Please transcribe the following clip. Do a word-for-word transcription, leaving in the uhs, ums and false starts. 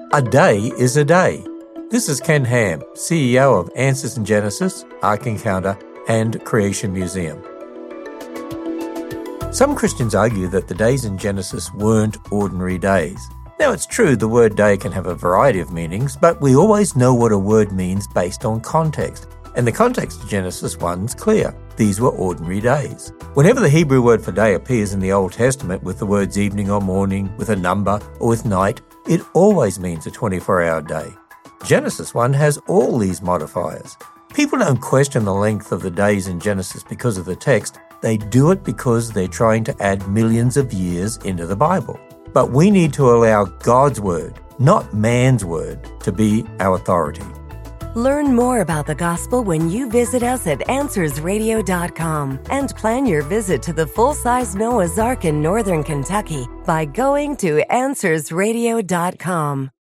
A day is a day. This is Ken Ham, C E O of Answers in Genesis, Ark Encounter, and Creation Museum. Some Christians argue that the days in Genesis weren't ordinary days. Now, it's true the word day can have a variety of meanings, but we always know what a word means based on context. And the context of Genesis one's clear. These were ordinary days. Whenever the Hebrew word for day appears in the Old Testament with the words evening or morning, with a number, or with night, it always means a twenty-four hour day. Genesis one has all these modifiers. People don't question the length of the days in Genesis because of the text. They do it because they're trying to add millions of years into the Bible. But we need to allow God's word, not man's word, to be our authority. Learn more about the gospel when you visit us at answers radio dot com and plan your visit to the full-size Noah's Ark in northern Kentucky by going to answers radio dot com.